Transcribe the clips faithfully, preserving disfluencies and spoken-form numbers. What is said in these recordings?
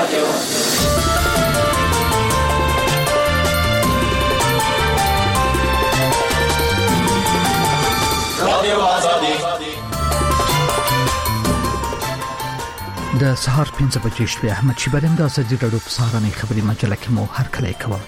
رادیو رادیو آزادي د سهار پنځه بجې شوې. احمد شیبریم د ازادي راډیو په سهارنۍ خبري مجله کې مو هر کله کوم.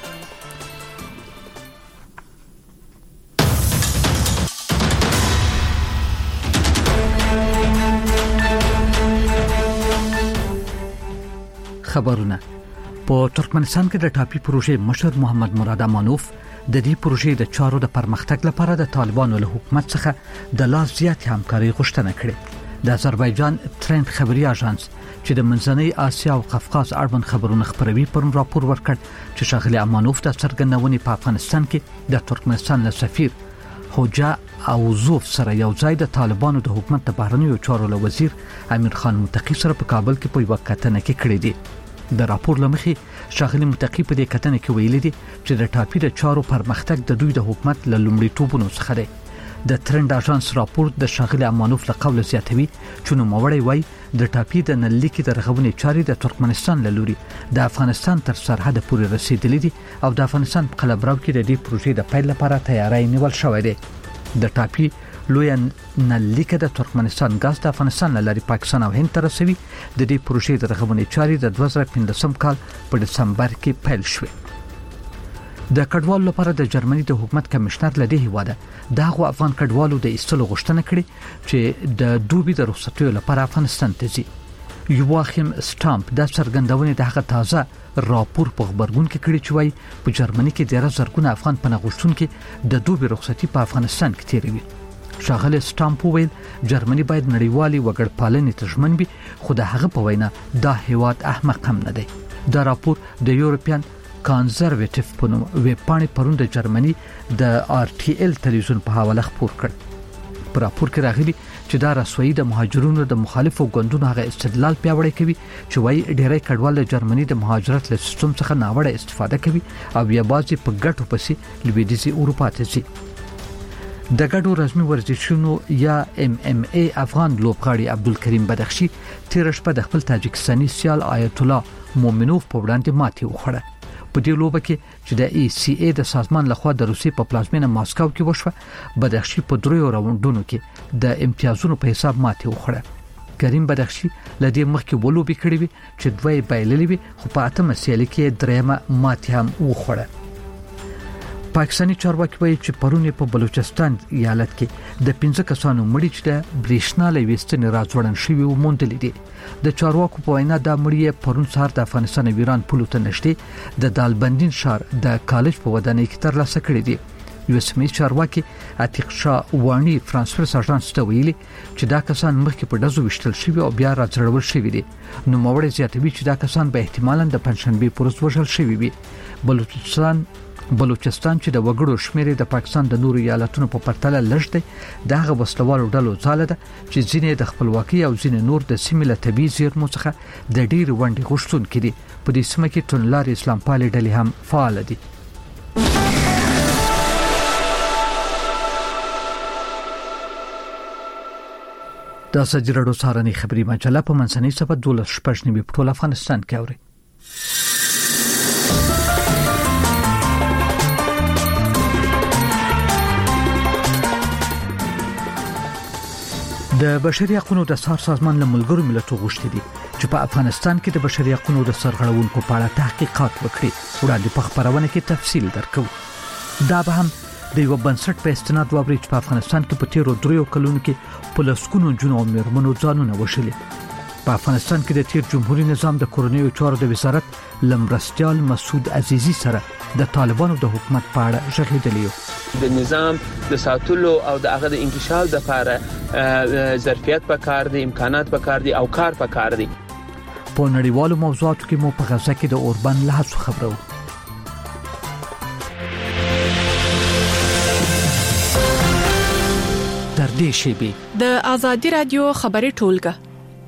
خبرونه. په ترکمنستان کې د ټاپي پروژې مشر محمد مراد امانوف د دې پروژې د چارو د پرمختګ لپاره د طالبانو له حکومت څخه د لا زیات همکاري غوښتنه کړې. د آذربایجان ترند خبري اژانس چې د منځنۍ اسیا او قفقاز اړوند خبرونه خبروي پرون راپور ورکړ چې شاغلي امانوف د څرګندونې په افغانستان کې د ترکمنستان له سفیر خوجا او زوف سره یو ځای د طالبانو د حکومت د بهرنیو چارو له وزیر امیر خان متقی سره په کابل کې په یو کتنه کې کړې دي. د راپور لمخې شاغلي متقی په دې کتنه کې ویلي دي چې د ټاپي د چارو پرمختګ د دوی د حکومت له لومړیتوبونو څخه دی. د ترند اژانس راپور د شاغلي امانوف له قول زیاتوي چې نو موړی وای د ټاپي د نللیکي د رغونې چارې د ترکمنستان له لوري د افغانستان تر سرحد پورې رسیدلې دي او د افغانستان په قلمرو کې د دې پروژې د پیل لپاره تیاری نیول شوی دی. د ټاپي لوی نللیکه د ترکمنستان غاز د افغانستان له لارې پاکستان او هند ته رسوي. د دې پروژې د رغونې چارې د دوه زره پنځم کال په دسمبر کې پیل شوې. د کډوالو لپاره د جرمني د حکومت کمشنر لدی هواده دغه افغان کډوالو د ایستلو غوښتنه کړې چې د دوبي د رخصتیو لپاره افغانستان ته ځي. یواخیم سټامپ د څرګندونې د هغه تازه راپور په خبرګون کې کړی چې وايي په جرمني کې ډېر زرګونه افغان پناهغوښتونکي د دوبي رخصتي په افغانستان کې تیروي. شاغله سټامپ ویل جرمني باید نړیوالي وګړپالنې ته ژمن وي، خو د هغه په وینا دا هیواد احمق هم نه دی. دا راپور د یورپین کنزرویټیو په نوم ویب پاڼې پرون د جرمني د آر ټي ال تلویزیون په حواله خبر کړ. په راپور کې راغلي چې دا رسوي د مهاجرونو د مخالفو ګوندونو هغه استدلال پیاوړی کوي چې وايي ډېری کډوال د جرمني د مهاجرت له سیستم څخه ناوړه استفاده کوي او بیا بازي په ګټو پسې لویدیځي اروپا ته ځي. د ګډو رسمي ورزشونو یا ام ام ای افغان لوبغاړي عبدالکریم بدخشي تیر شپه د خپل تاجکستاني سیال آیت الله مومنوف په وړاندې ماتې وخوړه. په دې لوبه کې چې د ای سی ای د سازمان لخوا د روسي په پلازمینه ماسکو کې وشوه، بدخشي په دریو راوندونو کې د امتیازونو په حساب ماتې وخوړه. کریم بدخشي لدې مخکې ولوبي کړې وي چې دوی بایللې وي، خو په اتمه سیالي کې درېمه ماتې هم وخوړه. پاکستاني چارواکي وایي چې پرون په بلوچستان ایالت کې د پنځه کسانو مړي چې د بریښنا له وستنې راځوړن شوي و موندل دي. د چارواکو په وینا دا مړي پرون سهار د افغانستان او ایران پولو ته نشته د دالبندین شهر د کالج په ودانۍ کې ترلاسه کړي دي. یو سمي چارواکي عتیق شاه وانی فرانسویس اژانس ته ویلي چې دا کسان مخکې په دزو وشتل شوي او بیا راځړول شوي دي. نو موړی زیاتوي چې دا کسان به احتمالاً د پنځشنبه پورز وژل شوي وي. بلوچستان بلوچستان چې د وګړو شمېر د پاکستان د نورو ایالتونو په پرتله لږ دی، دغه وسلوالو ډلو ځاله ده چې ځینې د خپلواکۍ او ځینې نور د سیمې له طبي زیرمو څخه د ډېر ونډې غوښتونکي دي. په دې سیمه کې توندلارې اسلام پالې ډلې هم فعال دي. د ازادي راډیو سهارنۍ خبري مجله په منځنۍ صفحه دولس شپږ نیمې په ټول افغانستان کې اوري. د بشري حقوقو د سار سازمان له ملګرو ملتونو غوښتي دي چې په افغانستان کې د بشري حقوقو د سرغړونکو په اړه تحقیقات وکړي. وړاندې په خبرونه کې تفصیل درکو. دا به هم د یو بنسټ په استناد ووري چې په افغانستان کې په تیرو دریو کلونو کې په لسګونو جنو او میرمنو ځانونه وشلي. په افغانستان کې د تیر جمهوریت نظام د کورنیو چارو د وزارت لمرستیال مسعود عزیزی سره د طالبانو د حکومت په اړه ژغېدلی. د نظام د ساتلو او د هغه د انکشاف لپاره ظرفیت پکار دي، امکانات پکار دي او کار پکار دي. په نړیوالو موضوعاتو کې مو په غزه کې د اوربان له هڅو خبرو. تر دې شی د ازادي رادیو خبري ټولګه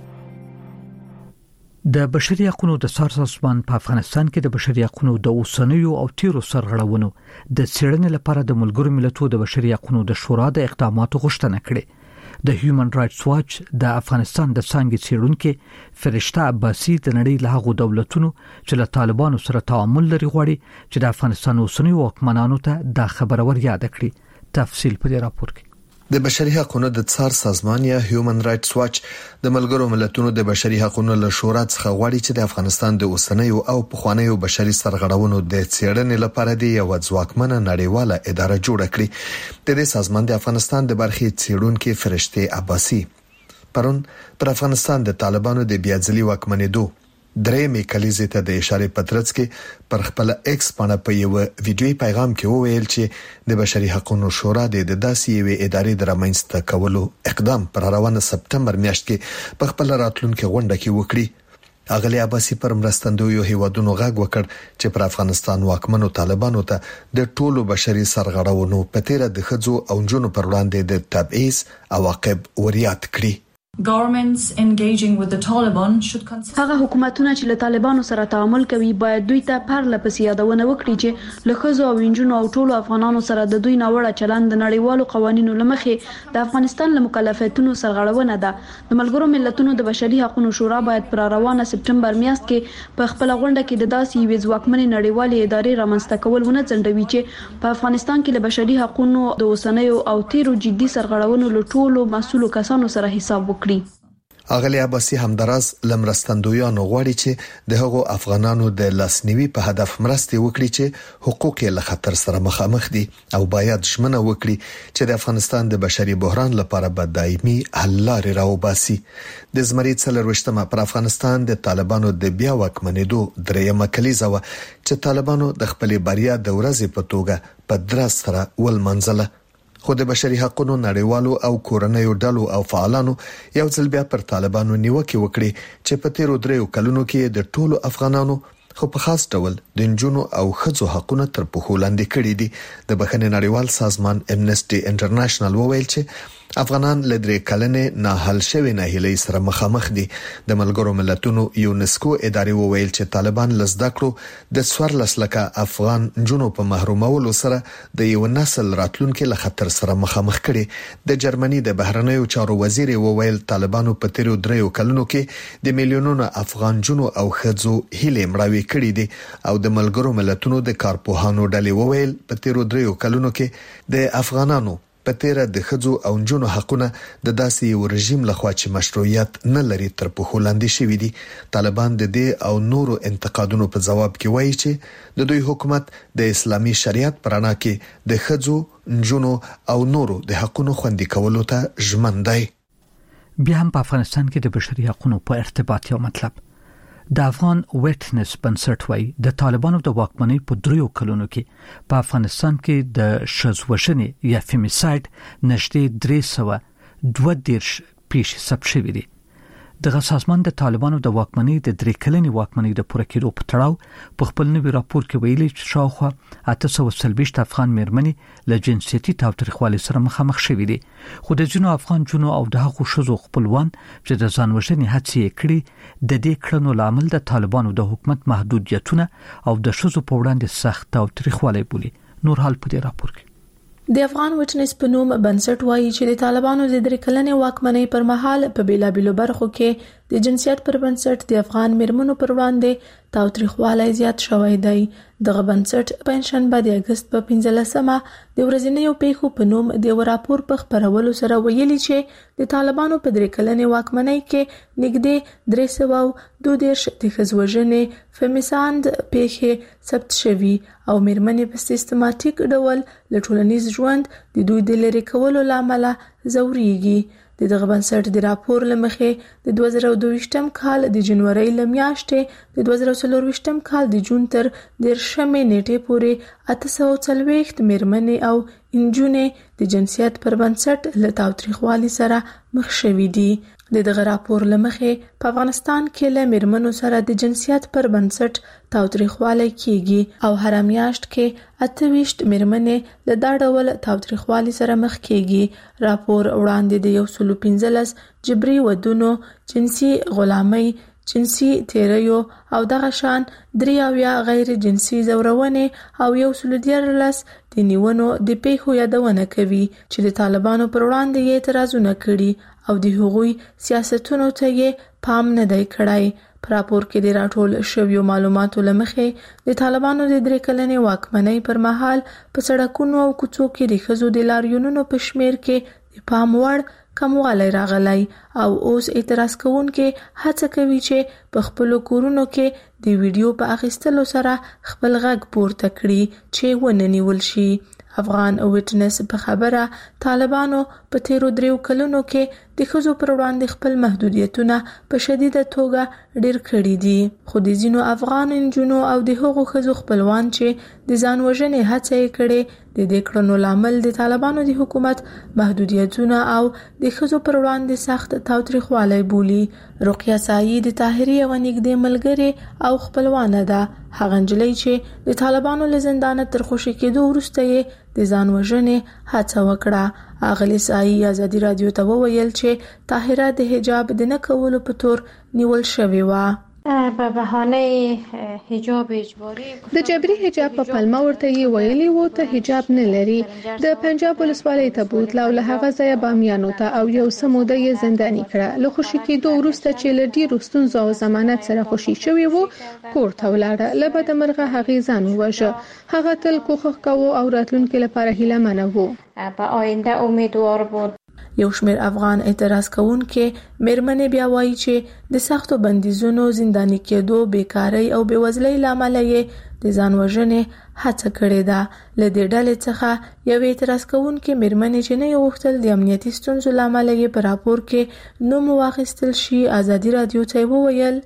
د بشري حقوقو د سار سازمان په افغانستان کې د بشري حقوقو د اوسنیو او تیرو سرغړونو د څېړنې لپاره د ملګرو ملتونو د بشري حقوقو د شورا د اقداماتو غوښتنه کړې. د هیومن رائټس واچ د افغانستان د څنګه څېړونکو فرشته عباسی د نړۍ له هغو دولتونو چې له طالبانو سره تعامل لري غواړي چې د افغانستان اوسنی واکمنانو ته دا خبره ور یاد کړي. تفصیل په دې راپور کې. د بشري حقوقو د څار سازمان یا هیومن رائټس واچ د ملګرو ملتونو د بشري حقوقو له شورا څخه غواړي چې د افغانستان د اوسنۍ او پخوانیو بشري سرغړونو د څېړنې لپاره د یو ځواکمنه نړیواله اداره جوړه کړي. د دې سازمان د افغانستان د برخې څېړونکو فرشته عباسی پرون پر افغانستان د طالبانو د بیاځلي واکمنېدو درې میکالیزې ته د اشاره پترڅ کې پر خپل ایکس باندې په یو ویډیوي پیغام کې وویل چې د بشري حقوقو شورا د داسې یو ادارې د رامنځته کولو اقدام پر روانه سپتمبر میاشت کې په خپل راتلونکو غونډه کې وکړي. اغلی عباسی پر مرستندویو هیوادونو غږ وکړ چې پر افغانستان واکمنو طالبانو ته د ټولو بشري سرغړونو په تیر د خځو او جنونو پر وړاندې د تبعیض عواقب وریاد کړي. هغه حکومتونه چې له طالبانو سره تعامل کوي باید دوی ته پرله پسې یادونه وکړي چې له ښځو او نجونو او ټولو افغانانو سره د دوی ناوړه چلند د نړیوالو قوانینو لمخې د افغانستان له مکلفیتونو سرغړونه ده. د ملګرو ملتونو د بشري حقوقو شورا باید پر روانه سپتمبر میاشت کې په خپل غونډه کې د داسې یوې ځواکمنې نړیوالې ادارې رامنځته کول ونه ځنډوي چې په افغانستان کې له بشري حقوقو د اوسنیو او تیرو جدي سرغړونو له ټولو مسؤلو کسانو سره حساب وکړي. اغلی عباسی همداراز لمرستندویانو غواړي چې د هغو افغانانو د لاسنیوي په هدف مرستې وکړي چې حقوق یې له خطر سره مخامخ دي او باید ژمنه وکړي چې د افغانستان د بشري بحران لپاره به دایمي حل لارې راوباسي. د زمري څلرويشتمه پر افغانستان د طالبانو د بیا واکمنېدو درېیمه کلیزه و چې طالبانو د خپل بریا د ورځې په توګه په دراز سره ولمنځله. خو د بشري حقوقو نړیوالو او کورنیو ډلو او فعالانو یو ځل بیا پر طالبانو نیوکه وکړي چې په تیرو دریو کلونو کې د ټولو افغانانو خو په خاص ډول د نجونو او ښځو حقوقونه تر پښو لاندې کړي دي. د بخښنې نړیوال سازمان امنسټي انټرنیشنل وویل چې افغانان له درې کلنې نه حل شوی نه هلي سره مخامخ دي. د ملګرو ملتونو یونسکو ادارې وویل چې طالبان لزده کړو د څوارلس لکه افغان جنونو په محرومولو سره د یو نسل راتلونکو له خطر سره مخامخ کړي. د جرمني د بهرنیو چارو وزیر وویل طالبانو په تیرو دریو کلونو کې د میلیونونو افغان جنونو او ښځو هیله مړاوي کړي دي او د ملګرو ملتونو د کارپوهانو ډلې وویل په تیرو دریو کلونو کې د افغانانو په تیر د ښځو او نجونو حقونه د داسې یو رژیم لخوا چې مشروعیت نه لري تر پښو لاندې شوی دي. طالبان د دې او نورو انتقادونو په جواب کې وایي چې د دوی حکومت د اسلامي شریعت پرانا کې د ښځو، نجونو او نورو د حقونو خوندي کولو ته ژمن دی. بیا هم په افغانستان کې د بشري حقوقو په ارتباط یو مطلب د افغان ویټنس بنسټ وای د طالبانو د واکمنۍ په دریو کلونو کې په افغانستان کې د شذوشنې یا فیمیساید نشته درې سوه دوه دیرش پیښې ثبت شوې دي. دغه سازمان د طالبانو د واکمنۍ د درې کلنې واکمنۍ د پوره کېدو په تړاو په خپل نوي راپور کې ویلي چې شاوخوا اته سوه څلوېښت افغان میرمنې له جنسیتي تاوتریخوالي سره مخامخ شوې دي. خو د ځینو افغان جنو او د هغو ښځو خپلوان چې د ځان وژنې هڅې یې کړې د دې کړنو لامل د طالبانو د حکومت محدودیتونه او د ښځو په وړاندې سخت تاوتریخوالی بولي. نور حال په دې راپور کې د افغان ویټنس په نوم بنسټ وایي چې د طالبانو د درې کلنې واکمنۍ پر مهال په بیلابیلو برخو کې د جنسیت پر بنسټ د افغان میرمنو پر وړاندې تاوتریخوالی زیات شوی دی. دغه بنسټ په شنبه د اگست په پنځلسمه د ورځنیو پیښو په نوم د یو راپور په خپرولو سره ویلي چې د طالبانو په درې کلنې واکمنۍ کې نږدې درې سوه دوه دیرش د ښځو وژنې فیمیساند پیښې ثبت شوي او میرمنې په سیستماتیک ډول له ټولنیز ژوند د دوی د لرې کولو لامل ځوريږي. د دغه بنسټ د راپور لمخې د دوه زره دوه ویشتم کال د جنوري لمیاشتې د دوه زره څلور ویشتم کال د جون تر دیرشمې نیټې پورې اته سوه څلوېښت میرمنې او نجونې د جنسیت پر بنسټ له تاوتریخوالي سره مخ شوي دي. د دغه راپور لمخې په افغانستان کې له میرمنو سره د جنسیت پر بنسټ تاوتریخوالی کیږي او هر میاشت کې اته ویشت میرمنې له دا ډول تاوتریخوالي سره مخ کیږي. راپور وړاندې د یو سلو پنځلس جبري ودونو، جنسي غلامۍ، جنسي تیریو او دغه شان درې اویا غیر جنسي ځورونې او یو سل دیارلس د نیونو د پیښو یادونه کوي چې د طالبانو پر وړاندې یې اعتراضونه کړي او د هغوی سیاستونو ته یې پام نه دی کړی. په راپور کې د راټول شویو معلوماتو لمخې د طالبانو د درې کلنې واکمنۍ پر مهال په سړکونو او کوڅو کې د ښځو د لاریونونو په شمیر کې د پام وړ کموالی راغلی او اوس اعتراض کوونکي هڅه کوي چې په خپل کورونو کې د ویډیو په اخیستلو سره خپل غږ پورته کړي چې ونه نیول شي. افغان ویټنس په خبره طالبانو په تیرو دریو کلونو کې د ښځو پر وړاندې خپل محدودیتونه په شدیده توګه ډیر کړي دي، خو د ځینو افغان نجونو او د هغو ښځو خپلوان چې د ځان وژنې هڅه یې کړې د دې کړنو لامل د طالبانو د حکومت محدودیتونه او د ښځو پر وړاندې سخت تاوتریخوالی بولي. رقیه سایي د طاهري یوه نږدې ملګرې او خپلوانه ده. هغه نجلۍ چې د طالبانو له زندانه تر خوشي کېدو وروسته یې د ځان وژنې هڅه وکړه. اغلی سایي ازادي رادیو ته وویل چې طاهره د حجاب د نه کولو په تور نیول شوې وه. په بهانه حجاب اجباري د جبري حجاب په پلمه ورته یې ویلي وو ته حجاب نه لري. د پنجاب ولسوالۍ ته بوتله او له هغه ځایه بامیانو ته او یو څه موده یې زنداني کړه. له خوشي کېدو وروسته چې له ډېرو ستونزو او ضمانت سره خوشي شوې وو کور ته ولاړه. له بده مرغه هغې ځان وواژه. هغه تل کوښښ کاوه او راتلونکي لپاره هیله منه وو. په آینده امیدوار بود. یو شمېر افغان اعتراض کوونکي مېرمنې بیا وایي چې د سختو بندیزونو، زنداني کېدو، بیکارۍ او بېوزلۍ له امله یې د ځان وژنې هڅه کړې ده. له دې ډلې څخه یو اعتراض کوونکي مېرمنې چې نه یې غوښتل د امنیتي ستونزو له امله یې په راپور کې نوم واخیستل شي ازادي رادیو ته وویل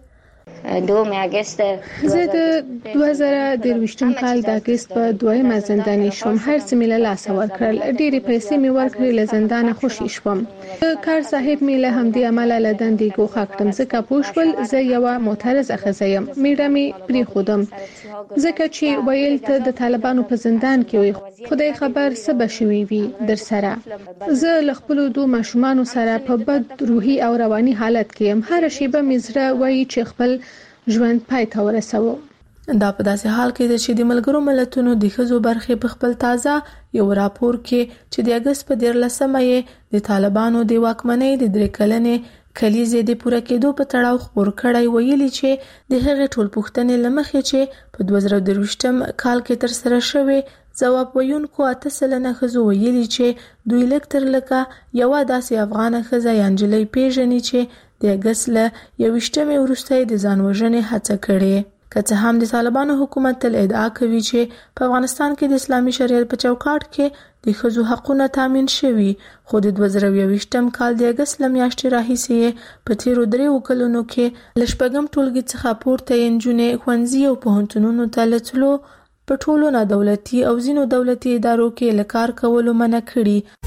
دوم اگست زه د دوه زره درویشتم کال د اگست په دویمه زنداني شوم. هر څه مې له لاسه ورکړل. ډېرې پیسې مې ورکړې. له زندانه خوشي شوم. کار صاحب مې له همدې امله له دندې ګوښه کړم ځکه پوه شول زه یوه معترضه ښځه یم. میړه مې پرېښودم ځکه چې ویل ته د طالبانو په زندان کې وي. خدای خبر څه به شوي وي در سره. زه له خپلو دوه ماشومانو سره په بد روحي او رواني حالت کې یم. هر شیبه مې زړه وایي چې خپل ژوند پای ته ورسوو. دا په داسې حال کې ده چې د ملګرو ملتونو د ښځو برخې په خپل تازه یو راپور کې چې د اګست په دیارلسمه یې د طالبانو د واکمنۍ د درې کلنې کلیزې د پوره کېدو په تړاو خپور کړی ویلي چې د هغې ټول پوښتنې له مخې چې په دوه زره درویشتم کال کې ترسره شوې ځواب ویونکو اته سلنه ښځو ویلي چې دوی لږ تر لږه یوه داسې افغانه ښځه یا نجلۍ پیژني چې د اګست له یوویشتمې وروسته یې د ځان وژنې هڅه کړې. که څه هم د طالبانو حکومت تل ادعا کوي چې په افغانستان کې د اسلامي شریعت په چوکاټ کې د ښځو حقونه تامین شوي، خو د دوه زره یوویشتم کال د اګست له میاشتې راهیسې یې په تیرو دریو کلونو کې له شپږم ټولګي څخه پورته یې نجونې ښوونځي او پوهنتونونو ته له تلو په ټولو نادولتي او ځینو دولتي ادارو کې له کار کولو منع کړي.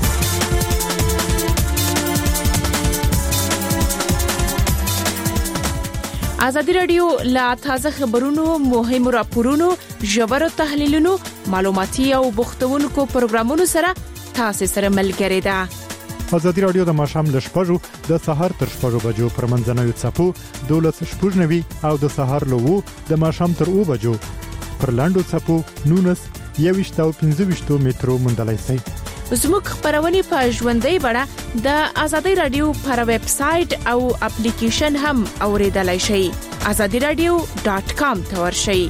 ازادي رادیو لا تازه خبرونو، مهمو راپورونو، ژورو تحلیلونو، معلوماتي او بوختونکو پروګرامونو سره تاسو سره ملګری ده. ازادي رادیو د ماښام ل شپږو د سهار تر شپږو بجو پر منځنوي څپو دولس شپږنوي او د سهار له وو د ماښام تر اوو بجو پر لاندو څپو نونس یويشت او پنځه ویشت میټرو مونډلای شي. زموږ خبرونه په ژوندۍ بڼه د ازادي رادیو پر ویب سټ او اپلیکیشن هم اوریدلای شئ. azadi radio dot com ته ورشئ.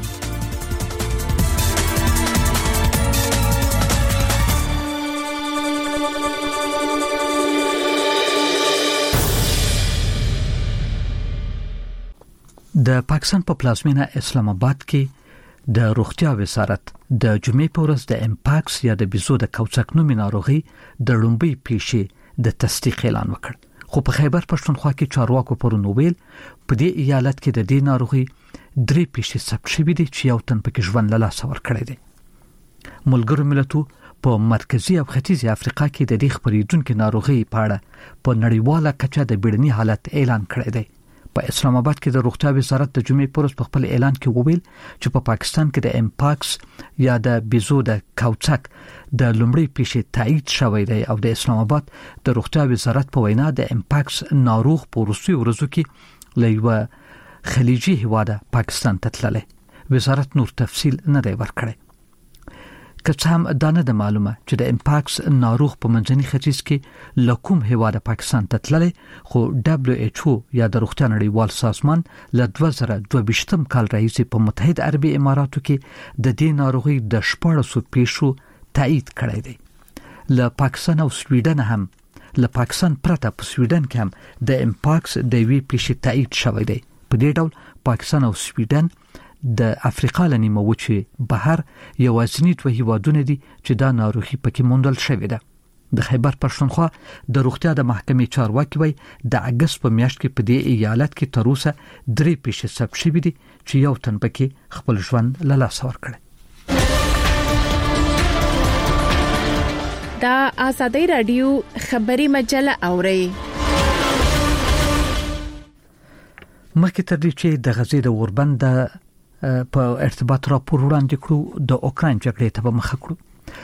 د پاکستان په پلازمینه اسلام آباد کې د روغتیا وزارت د جمعې په ورځ د امپاکس یا د بيزو د کوڅک نومي ناروغي د لومړی پیښې د تصدیق اعلان وکړ. خو په خیبر پښتونخوا کې چارواکو پرون ویل په دې ایالت کې د دې ناروغي درې پیښې ثبت شوې دي چې یو تن پکې ژوند له لاسه ورکړی دی. ملګرو ملتونو په مرکزی او ختیځ افریقا کې د دې خپرېدونکو ناروغي په اړه په نړیواله کچه د بیړني حالت اعلان کړی دی. په اسلام آباد کې د روغتیا وزارت د جمعې پر ورځ په خپل اعلان کې وویل چې په پاکستان کې د امپاکس یا د بيزو د کوڅک د لومړی پیښې تایید شوی دی او د اسلام آباد د روغتیا وزارت په وینا د امپاکس ناروغ په روسي ورځو کې لېوه خلیجي هیواد پاکستان ته تللی. وزارت نور تفصیل نه دی ورکړی. که څه هم دا نه ده معلومه چې د امپاکس ناروغ په منځني ختیځ کې له کوم هیواد پاکستان ته تللی، خو دبليو ایچ او یا د روغتیا نړیوال سازمان له دوه زره دوه ویشتم کال راهیسې په متحده عربي اماراتو کې د دې ناروغي د شپاړسو پیښو تایید کړی دی. له پاکستان او سویډن هم له پاکستان پرته په سویډن کې هم د امپاکس د وی پیښې تایید شوی دی. په دې ډول پاکستان او سویډن د افریقا لنیمه وچې بهر یوازینی دوه هیوادونه دي چې دا ناروغي پکې موندل شوې ده. د خیبر پښتونخوا د روغتیا د محکمې چارواکي وایي د اگست په میاشت کې په دې ایالت کې تر اوسه درې پیښې ثبت شوې دي چې یو تن پکې خپل ژوند له لاسه ورکړی. دا آزادی رادیو خبری مجله اوري. مخکې تر دې چې د غزې د اوربند په ارتباط راپور وړاندې کړو، د اوکراین جګړې ته به مخه کړو.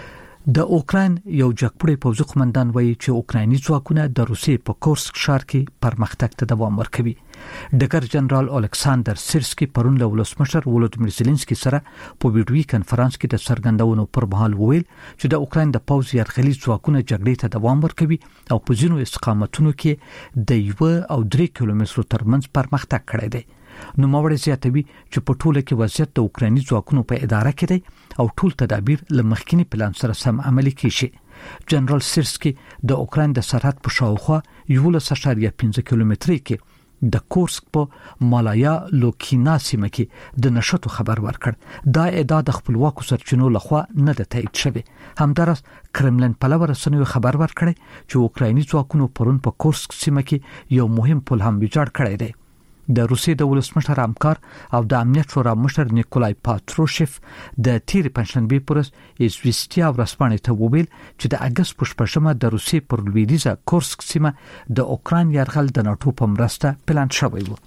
د اوکراین یو جګپړی پوځي قومندان وایي چې اوکرایني ځواکونه د روسیې په کورسک ښار کې پرمختګ ته دوام ورکوي. ډګر جنرال الکساندر سیرسکي پرون له ولسمشر ولودیمیر زيلنسکي سره په ویډیوي کانفرنس کې د څرګندونو پر مهال وویل چې د اوکراین د پوځ یرغلي ځواکونه جګړې ته دوام ورکوي او په ځینو استقامتونو کې د یو او درې کیلومترو ترمنځ پرمختګ کړی دی. نو موري زیاتوي چې په ټوله کې وضعیت د اوکرایني ځواکونو په اداره کې دی او ټول تدابیر له مخکینی پلان سره سم عملي کیږي. جنرال سیرسکي د اوکراین د سرحد په شاوخوا یولس اشاریه پنځه کیلومتري کې د کورسک په مالایا لوکینا سیمه کې د نشټو خبر ورکړ. دا ادعا د خپلواکو سرچینو لخوا نه ده تایید شوې. همدارس کرملن پلوه رسنیو خبر ورکړ چې اوکرایني ځواکونو پرون په کورسک سیمه کې یو مهم پل هم ویجاړ کړی دی. د روسیې د ولسمشر همکار او د امنیت شورا مشر نیکولای پاتروشف د تیر پنځشنبه پرس ایزویستیا ورسپانې ته وویل چې د اگست په شپږمه د روسیې پر لویدیزه کورسک سیمه د اوکراین یرغل د ناتو په مرسته پلان شوی و.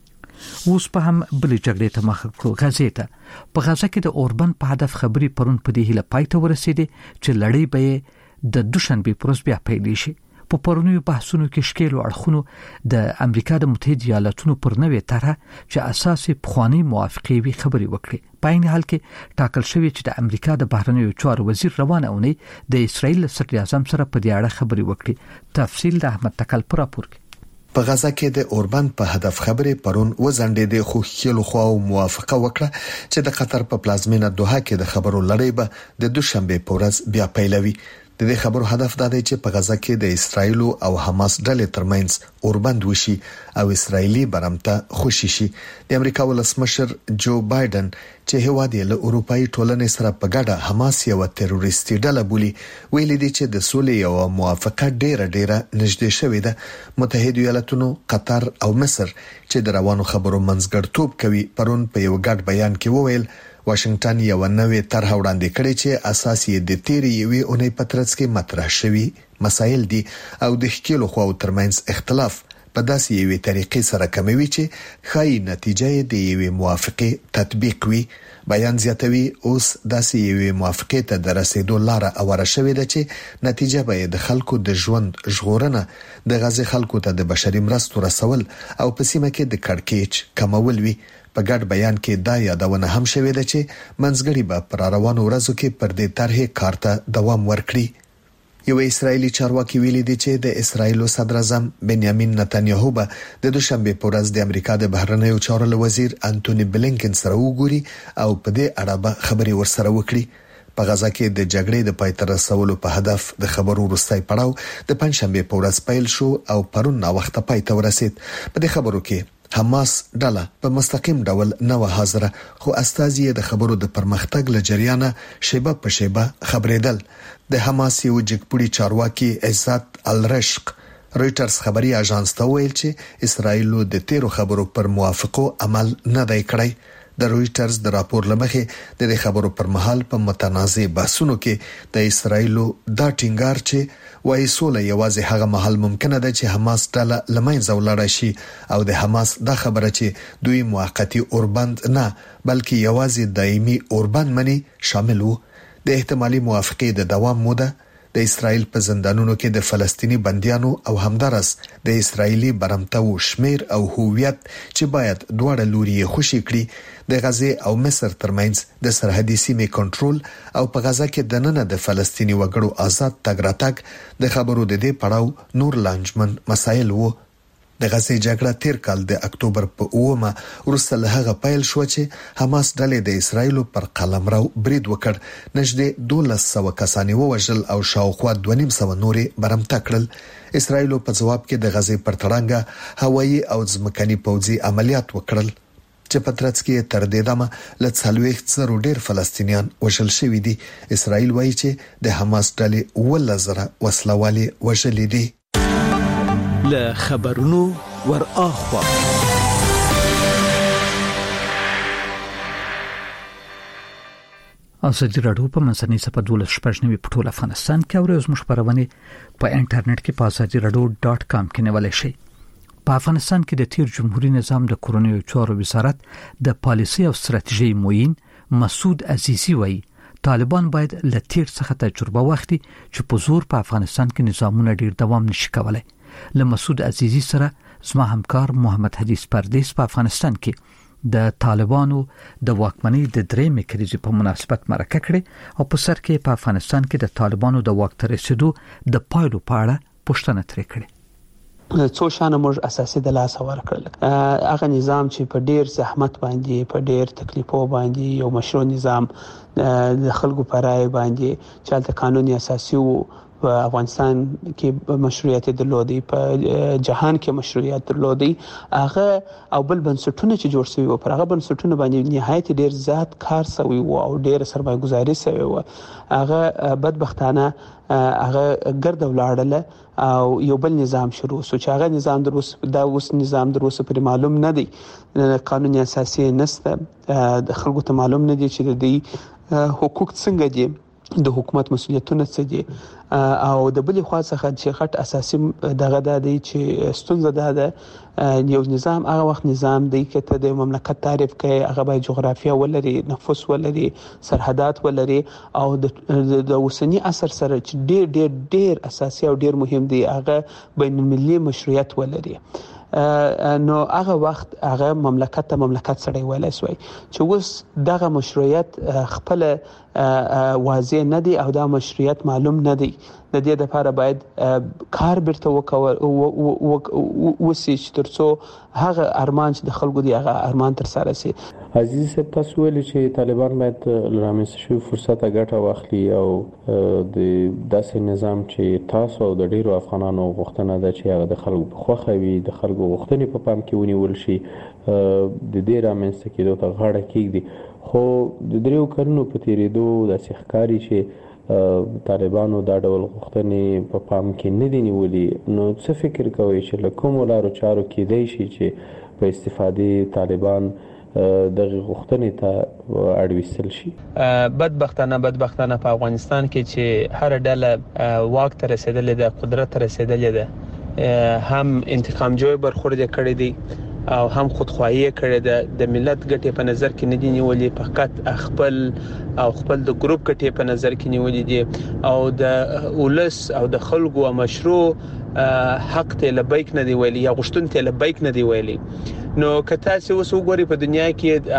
اوس په هم بل جګړې ته مخه کړو. غزې ته په غزه کې د اوربند په هدف خبري پرون په دې هله پای ته ورسېده چې لړۍ به د دوشنبه پرس بیا پیل شي. په پرونیو بحثونو کې شکیل اړخونو د امریکا د متحده ایالاتونو پر نوې طرح چې اساسي پخوانی موافقه وی خبري وکړي. په عین حال کې ټاکل شوی چې د امریکا د بهرنیو چارو وزیر روانه اونۍ د اسرایل صدر اعظم سره په دې اړه خبري وکړي. تفصیل د احمد تکل پر راپور کې. په غزه کې د اوربند په هدف خبرې پرون وزنډې د خو خېلو خو موافقه وکړه چې د قطر په پلازمینه دوحه کې د خبرو لړۍ به د دوشنبه په ورځ بیا پیلوي. د دې خبرو هدف دا دی چې په غزه کې د اسرایل او حماس ډلې ترمنځ اوربند وشي او اسرایلی برمته خوشي شي. د امریکا ولسمشر جو بایدن چې هواد له اروپאי ټولنې سره په ګډه حماس یو تروریستي ډله بولي، ویلي دي چې د سولې یو موافقه ډیره ډیره نږدې شوې ده. متحده ایالاتونو، قطر او مصر چې د روانو خبرو منځګړتوب کوي پرون په یو ګډ بیان کې وویل واشنگټن یو نوې طرح وړاندې کړې چې اساسي د تیری یوې اونۍ په ترڅ کې مطرح شوی مسایل دي او د خپل خو ترمنځ اختلاف په داسې یوې طریقې سره کموي چې خای نتیجه د یوې موافقه تطبیق وي. بیان زیاتوي اوس داسې یوې موافقه ته د رسیدو لاره اوره شوې ده چې نتیجه به د خلکو د ژوند ژغورنه، د غزه خلکو ته د بشري مرستو رسول او په سیمه کې د کړکېچ کمول وي. په ګډ بیان کې دا یادونه هم شوې ده چې منځګړي به پر روانو ورځو کې پر دې طرحې کار ته دوام ورکړي. یو اسرایلی چارواکي ویلي دی چې د اسرایل صدر اعظم بنیامین نتنیاهو به د دوشنبه په ورځ د امریکا د بهرنیو چارو وزیر انټونی بلینکن سره وګوري او په دې اړه به خبري ورسره وکړي. په غزه کې د جګړې د پای ته رسولو په هدف د خبرو وروستي پړاو د پنځشنبه په ورځ پیل شو او پرون نا وخت پای ته ورسید. په دې خبرو کې حماس ډله په مستقیم ډول نه و حاضره، خو استازي د خبرو د پرمختګ لجریانه شیبه په شیبه خبرېدل. د حماس یو جګپوړي چارواکي عزت الرشق رويټرز خبري اژانس ته ویل چې اسرایل د تیرو خبرو پر موافقو عمل نه دی کړی. د رويټرز د راپور لمخې د خبرو پر مهال په متنازع بحثونو کې د اسرایل دا ټینګار چې وایي سوله یوازې هغه مهال ممکنه ده چې حماس ډله لمنځه ولاړ شي او د حماس دا خبره چې دوی موقتی اوربند نه بلکې یوازې دایمي اوربند منی شامل وو. د احتمالي موافقه د دوام موده د اسرایل په زندانونو کې د فلسطینی بنديانو او همدارس د اسرایلی برمتو شمیر او هویت چې باید دواړه لوري خوشي کړي د غزه او مصر ترمنځ د سرحدي سیمې کنټرول او په غزه کې د نن د فلسطینی وګړو آزاد تګ راتګ د خبرو د دې پړاو نور لانجمن مسایل وو. د غزه جګړه تیر کال د اکتوبر په اومه وروسته له هغه پیل شو چې حماس ډلې د اسرایل پر قلمرو برید وکړ. نږدې دولس سوه کسان ووژل او شاوخوا دوه نیم سوه نورې برمته کړل. اسرایل په جواب کې د غزه پر تړنګ هوایي او ځمکني پوځي عملیات وکړل چې په ترڅ کې تر دې دمه له څلوېښت زره ډېر فلسطینیان وژل شوي دي. اسرایل وایي چې د حماس ډلې اووه زره وسلوالې وژلې دي. له خبرونو ور اخوا ازادي راډیو په منځنۍ صفحه دولس شپږنوي په ټول افغانستان کې او زموږ خبرونه په انټرنیټ کې په ازادي راډیو ډاټ کام کې نیولای شئ. په افغانستان کې د تیر جمهوریت نظام د کورونیو چارو وزارت د پالیسي او ستراتیژي موین مسعود عزیزی وایي طالبان باید له تیر څخه تجربه واخلي چې په زور په افغانستان کې نظامونه ډیر دوام نشي کولای. له مسعود عزیزی سره زما همکار محمد حدیث پردیس په افغانستان کې د طالبانو د واکمنۍ د درېمې کریزې په مناسبت مرکه کړې او په سر کې په افغانستان کې د طالبانو د واک ته رسیدو د پایلو په اړه پوښتنه ترې کړې. څو شانه موږ اساسي د لاس ورکړل. هغه نظام چې په ډیر زحمت باندې په ډیر تکلیفو باندې یو مشروع نظام د خلکو پر رائے باندې چې د قانوني اساسي وو په افغانستان کې مشروعیت درلودي په جهان کې مشروعیت درلودي هغه او بل بنسټونه چې جوړ شوی و پر هغه بنسټونه باندې نهایت ډیر زیات کار شوی و او ډیر سرمایه‌ګذاري شوی و. هغه بدبختانه هغه ګرد ولاړله او یو بل نظام شروع شو چې هغه نظام دروس دا اوس نظام دروس پر معلوم نه دی. قانوني اساسي نسته د خلکو ته معلوم نه دی چې د حقوق څنګه دي د حکومت مسؤلیتونه څه دي او د بلې خوا څخه چې غټ اساسي دغه د دې چې ستونزه ده یو نظام هغه وخت نظام دی چې ته د مملکت تعریف کوي هغه باید جغرافیه ولري نفوس ولري سرحدات ولري او د اوسنی اثر سره چې ډېر ډېر ډېر اساسي او ډېر مهم دی هغه بین المللي مشروعیت ولري. نو هغه وخت هغه مملکت ته مملکت سره ویلای شوی چې اوس دغه مشروعیت خپل واضح نه دی او دا مشروعیت معلوم نه دی. د دې لپاره باید کار برته وکوي چې ترڅو هغه ارمان چې د خلکو دی هغه ارمان تر سره شي. عزیز صاحب تاسو ویل چې طالبان باید لرامس شو فرصت ګټه واخلي او د داسې نظام چې تاسو او د ډیرو افغانانو غوښتنه ده چې هغه د خلکو خوښه وي د خلکو غوښتنې په پام کې ونیول شي د دې رامنځته کېدو ته غاړه کېږدي. خو د دریو کلونو په تیریدو داسې ښکاري چې طالبانو دا ډول غوښتنې په پام کې نه دي نیولې. نو څه فکر کوئ چې له کومو لارو چارو کېدای شي چې په استفادې طالبان دغه غوښتنې ته اړوستل شي؟ بدبختانه بدبختانه په افغانستان کې چې هر ډله واک ته رسیدلې ده قدرت ته رسیدلې ده هم انتقام جوړ برخورد کړی دی او هم خودخواهی کړی ده د ملت ګټې په نظر کې نه دي نیولې فقط خپل او خپل د ګروپ ګټې په نظر کې نیولې دي او د ولس او د خلکو مشروع حق ته لبیک نه دی ویلي یا غوښتنې ته لبیک نه دی ویلي. نو که تاسو اوس وګورئ په دنیا کې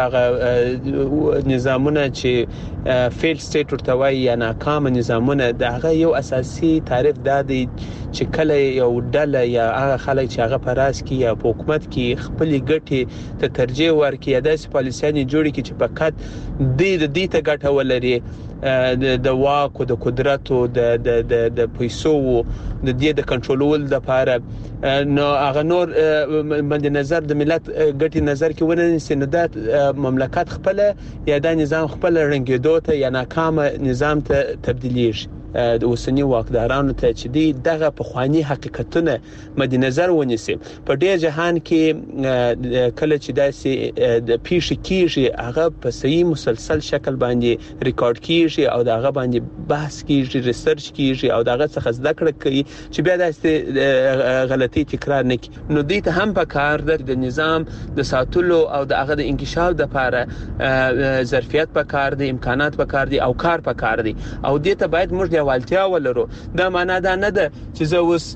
هغه نظامونه چې فیل سټیټ ورته وایي یا ناکام نظامونه د هغه یو اساسي تعریف دا دی چې کله یو ډله یا هغه خلک چې هغه په راس کې یا په حکومت کې خپل ګټې ته ترجیح ورکړي یا داسې پالیسیانې جوړې کړي چې فقط د دې ته ګټه ولري د واک او د قدرت او د د د پیسو د دې د کنټرول لپاره نو هغه نور باندې نظر د ملت ګټي نظر کې ونه نشي نو د مملکت خپل یا د نظام خپل رنګېدو ته یا ناکام نظام ته تبدیلیږي. د اوسنی واکدارانو ته چې دی دغه په خواني حقیقتونه مد نظر ونیسي په ډیر جهان کې کله چې داسې د پیښ کیږي هغه په صحیح مسلسل شکل باندې ریکارډ کیږي او دغه باندې بحث کیږي ریسرچ کیږي او دغه څخه زده کړه کوي چې بیا داسې غلطي تکرار نه کړي. نو دې ته هم په کار ده د نظام د ساتلو او د هغه د انکشاف لپاره ظرفیت په کار دي امکانات په کار دي او کار په کار دي او دې ته باید موږ لیوالتیا ولرو. دا معنا دا نه ده چې زه اوس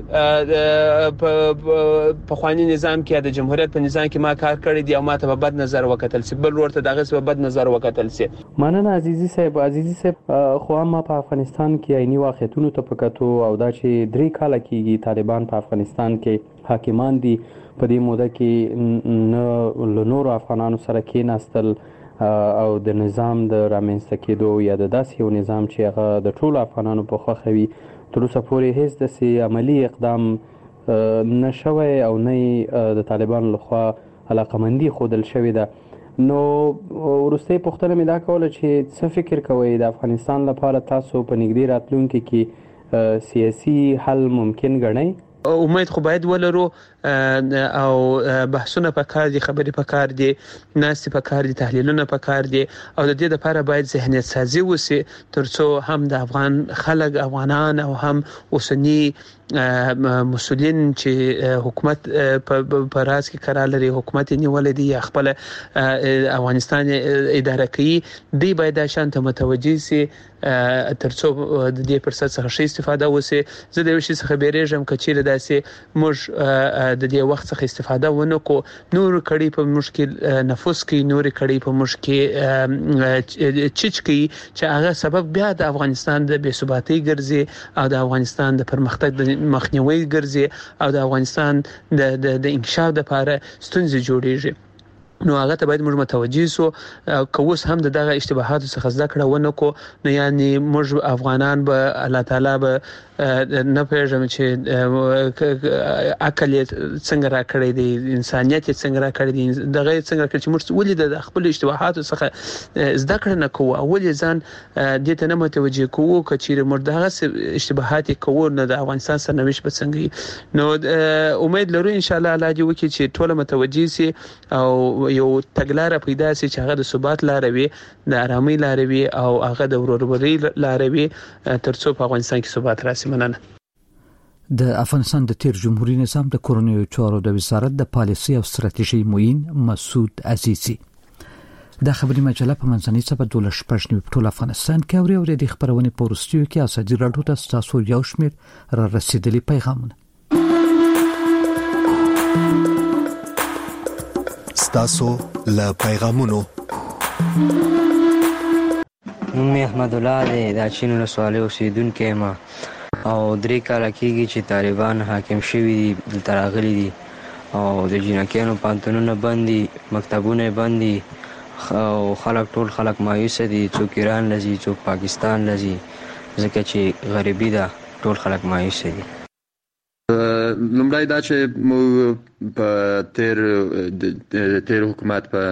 په خواني نظام کې د جمهوریت په نظام کې ما کار کړی دی او ما ته په بد نظر وکتل سي، بل ورته دغه په بد نظر وکتل سي. مننه عزیزي صاحب. عزیزي صاحب خو ما په افغانستان کې عیني واقعیتونو ته پکاتو او دا چې درې کال کېږي طالبان په افغانستان کې حاکمان دي. په دې موده کې نه له نورو افغانانو سره کېناستل او د نظام د رامنځته کېدو یا د داسې یو نظام چې هغه د ټولو افغانانو په خوښه وي تر اوسه پورې هیڅ داسې عملي اقدام نه شوی او نه د طالبانو لخوا علاقمندي ښودل شوې ده. نو وروستۍ پوښتنه مې دا کوله چې څه فکر کوئ د افغانستان لپاره تاسو په نږدې راتلونکي کې سیاسي حل ممکن ګڼئ؟ امید خو باید ولرو او بحثونه په کار دي، خبرې په کار دي، ناستې په کار دي، تحلیلونه په کار دي او د دې لپاره باید ذهنیت سازي وشي ترڅو هم د افغان خلک افغانان او هم اوسنی مسؤلین چې حکومت په راز کې قرار لري، حکومت نیولې دي یا خپل افغانستان اداره کوي، دی باید شانته متوجي سي ترڅو د دې فرصت څخه ښه استفاده وشي. زه د یو شي څخه بیریږم کچېره داسې موږ د دې وخت څخه استفاده ونکو، نور کړي په موږ کې نفوس کې، نور کړي په موږ کې چچ کې چې هغه سبب بیا د افغانستان د بې ثباتۍ ګرځي او د افغانستان د پرمختګ د مخنیوي ګرځي او د افغانستان د د انکشاف لپاره ستونزې جوړیږي. نو هغه ته باید موږ متوجي سو. کوس هم دغه اشتباهات څخه زده کړه ونکو، نو یعنی موږ افغانان به الله تعالی به نه پېژنم چې عقل څنګه را کړی دی، انسانيت څنګه را کړی دی، دغه څنګه کړی چې موږ ولې د خپل اشتباهات څخه زده کړه نه کوو او ولې ځان دې ته نه متوجي کوو کچېره موږ دغه اشتباهات کوو نه د افغانستان سرنوشت به څنګه. نو امید لرو ان شاء الله الله دې وکړي چې ټول متوجي سي او یو تګلارې پیدا سي چې هغه د ثبات لاره وي، د آرامۍ لاره وي او هغه د ورورولۍ لاره وي ترڅو په افغانستان کې ثبات راسي. مننه. د افغانستان د تیر جمهوریت نظام د کورونیو چارو د وزارت د پالیسي او ستراتیژي معین مسعود عزیزی د خبري مجله په منځنۍ سبا د لشپښنی په ټول افغانستان کې اوري او د خبرونه پورستیو کې اساسي راډیو ته تاسو یو شمیر را رسیدلی پیغامونه ستاسو له پیغامونو. نوم احمد الله دی، د چین ولسوالۍ اوسیدونکی ما او درې کاله کېږي چې طالبان حاکم شوي دي، دلته راغلي دي او د جینکیانو پانتونونه بند دي، مکتبونه بند دي او خلک ټول خلک مایوسه دي، څوک ایران لځي، څوک پاکستان لځي، ځکه چې غریبي ده، ټول خلک مایوسه دي. لومړی دا چې موږ په تیر تیر حکومت په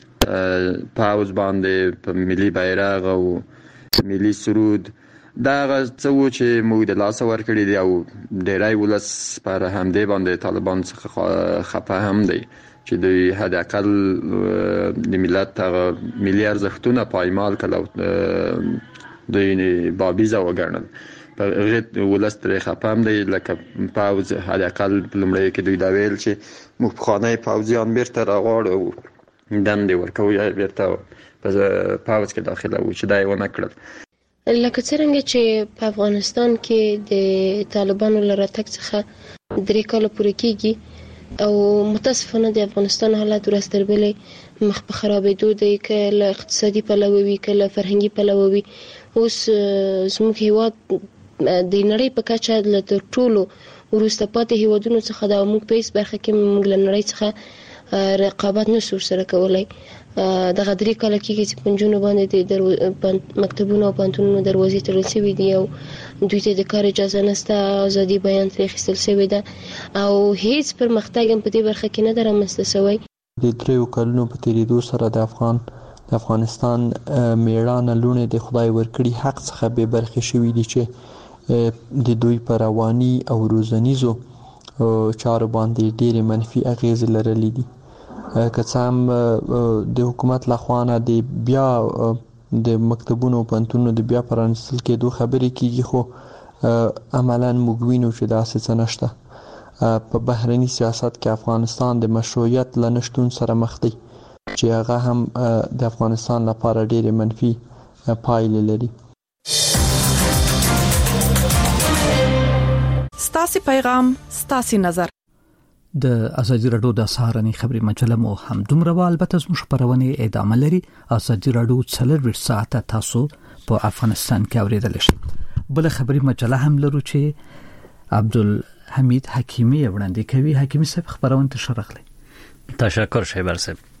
پاوز باندې په ملي بیرغ او ملي سرود دا څه و چې موږ د لاس ورکړي دي او ډیری ولس پر همدې باندې طالبان څخه خفه هم دی چې دوی حد اقل د ملت ملي ارزښتونه پایمال کړل، دوی بابیزه وګڼل. په غیت ولس ترې خفه هم دی، لکه پاوز حد اقل لومړی کې دوی دا ویل چې موږ پخوانی پوځیان بیرته راغواړو، دندې ورکوو یا بیرته په پاوز کې داخله وو، چې دا یې ونه کړل. لکه څرنګه چې په افغانستان کې د طالبانو له راتګ څخه درې کاله پوره کېږي او متاسفانه د افغانستان حالات ورځ تر بلې مخ په خرابېدو دی، که له اقتصادي پلوه وي که له فرهنګي پلوه وي. اوس زموږ هېواد د نړۍ په کچه له تر ټولو وروسته پاتې هېوادونو څخه ده او موږ په هېڅ برخه کې موږ له نړۍ څخه رقابت نشو ورسره کولی. دغه درې کاله کېږي چې په نجونو باندې د مکتبونو او پوهنتونونو دروازې تړل شوي دي او دوی ته د کار اجازه نشته، ازادي بیان ترې اخیستل شوې ده او هیڅ پرمختګ هم په دې برخه کې نه ده رامنځته شوی. د دریو کلونو په تېرېدو سره د افغان د افغانستان میړانه لوڼې د خدای ورکړي حق څخه بې برخې شوي دي چې د دوی په رواني او روزنیزو چارو باندې ډېرې منفي اغېزې لرلې دي. که څه هم د حکومت لخوا نه د بیا د مکتبونو او پوهنتونونو د بیا پرانیستل کېدو خبرې کېږي، خو عملاً موږ وینو چې داسې څه نشته. په بهرني سیاست کې افغانستان د مشروعیت له نشتون سره مخ دی چې هغه هم د افغانستان لپاره ډېرې منفي پایلې لري. ستاسو پیغام ستاسو نظر. د ازادي رادیو د سهارني خبري مجله مو هم دومره البته زموږ خبرونه ادامه لري. ازادي رادیو څلور ساعته تاسو په افغانستان کې اوریدل شي. بل خبري مجله هم لرو چې عبدالحمید حکیمی وړاندې کوي. حکیمی صاحب خبرونه تشرح کړئ. تشکر شیبر صاحب.